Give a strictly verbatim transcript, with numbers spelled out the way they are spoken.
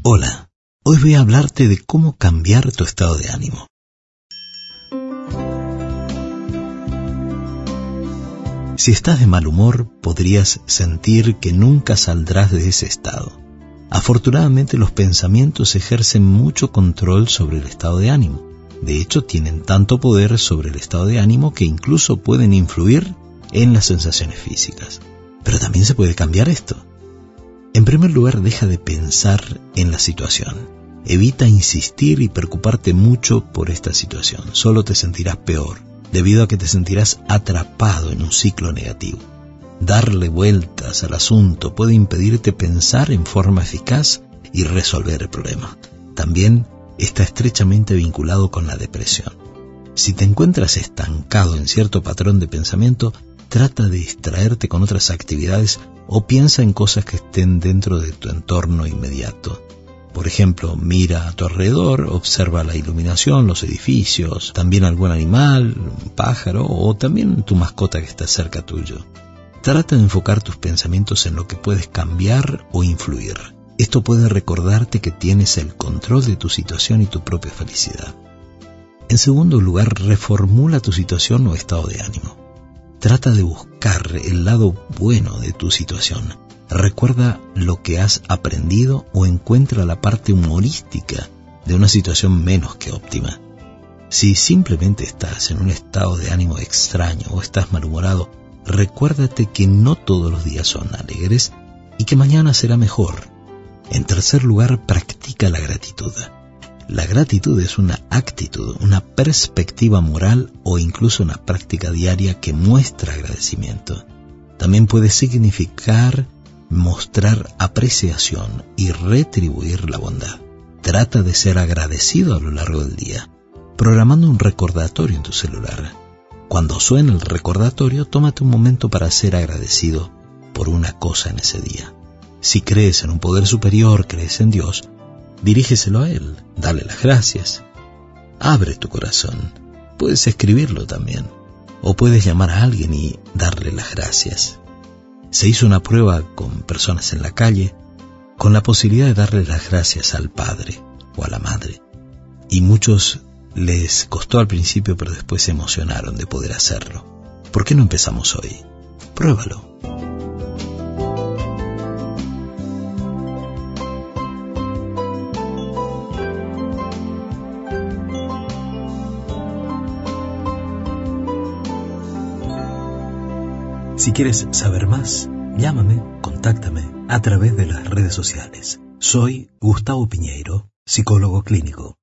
Hola, hoy voy a hablarte de cómo cambiar tu estado de ánimo. Si estás de mal humor, podrías sentir que nunca saldrás de ese estado. Afortunadamente, los pensamientos ejercen mucho control sobre el estado de ánimo. De hecho, tienen tanto poder sobre el estado de ánimo que incluso pueden influir en las sensaciones físicas. Pero también se puede cambiar esto. En primer lugar, deja de pensar en la situación. Evita insistir y preocuparte mucho por esta situación. Solo te sentirás peor, debido a que te sentirás atrapado en un ciclo negativo. Darle vueltas al asunto puede impedirte pensar en forma eficaz y resolver el problema. También está estrechamente vinculado con la depresión. Si te encuentras estancado en cierto patrón de pensamiento, trata de distraerte con otras actividades o piensa en cosas que estén dentro de tu entorno inmediato. Por ejemplo, mira a tu alrededor, observa la iluminación, los edificios, también algún animal, un pájaro o también tu mascota que está cerca tuyo. Trata de enfocar tus pensamientos en lo que puedes cambiar o influir. Esto puede recordarte que tienes el control de tu situación y tu propia felicidad. En segundo lugar, reformula tu situación o estado de ánimo. Trata de buscar el lado bueno de tu situación. Recuerda lo que has aprendido o encuentra la parte humorística de una situación menos que óptima. Si simplemente estás en un estado de ánimo extraño o estás malhumorado, recuérdate que no todos los días son alegres y que mañana será mejor. En tercer lugar, practica la gratitud. La gratitud es una actitud, una perspectiva moral o incluso una práctica diaria que muestra agradecimiento. También puede significar mostrar apreciación y retribuir la bondad. Trata de ser agradecido a lo largo del día, programando un recordatorio en tu celular. Cuando suene el recordatorio, tómate un momento para ser agradecido por una cosa en ese día. Si crees en un poder superior, crees en Dios, dirígeselo a Él, dale las gracias. Abre tu corazón. Puedes escribirlo también. O puedes llamar a alguien y darle las gracias. Se hizo una prueba con personas en la calle con la posibilidad de darle las gracias al padre o a la madre. Y muchos les costó al principio, pero después se emocionaron de poder hacerlo. ¿Por qué no empezamos hoy? Pruébalo. Si quieres saber más, llámame, contáctame a través de las redes sociales. Soy Gustavo Piñeiro, psicólogo clínico.